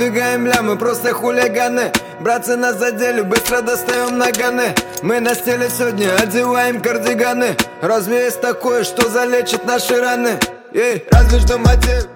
двигаем лямы, просто хулиганы. Братцы, нас задели, быстро достаем наганы. Мы на стиле сегодня одеваем кардиганы. Разве есть такое, что залечит наши раны? Эй, разве что мотив.